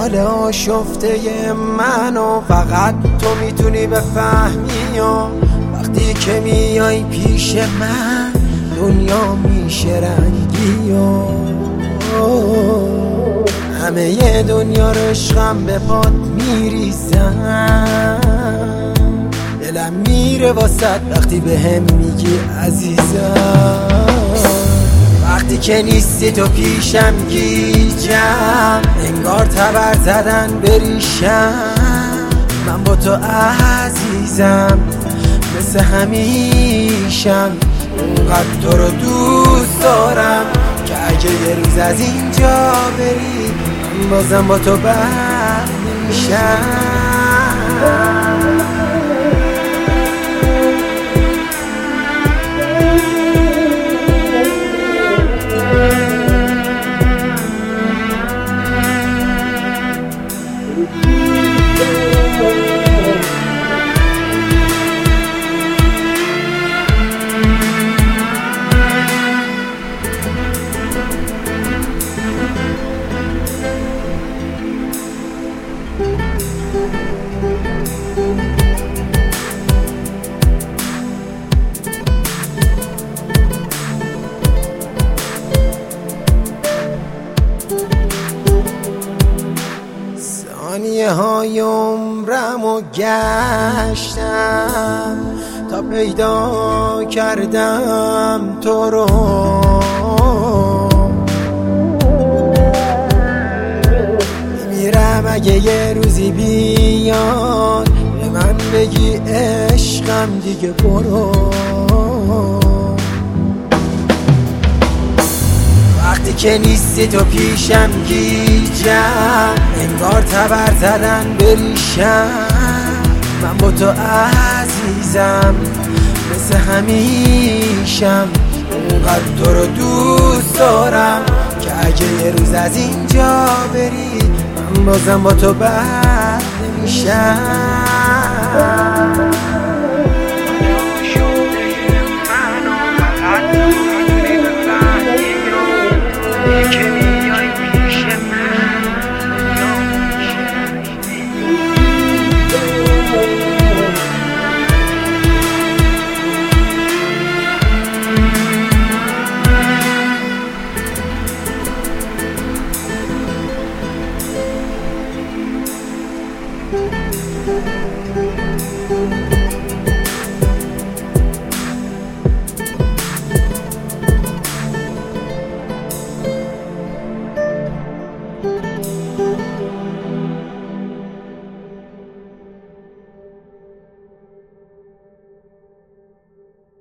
حال آشفته منو فقط تو میتونی بفهمی و وقتی که میای پیش من دنیا میشه رنگی و همه دنیا رو عشقم به پات میریزم، دلم میره واسد وقتی به هم میگی عزیزم. وقتی که نیستی تو پیشم گیجم، انگار تبر زدن بریشم. من با تو عزیزم مثل همیشم، اونقدر تو رو دوست دارم که اگه یه روز از اینجا بری من بازم با تو بر نمیشم. ثانیه های عمرمو گشتم تا پیدا کردم تو رو، میمیرم اگه یه روزی بیاد به من بگی عشقم دیگه برو. وقتی که نیستی تو پیشم گیجم، انگار تبر زدن بریشم. من با تو عزیزم مثل همیشم، اونقدر تو رو دوست دارم که اگه یه روز از اینجا بری من بازم با تو بر نمیشم.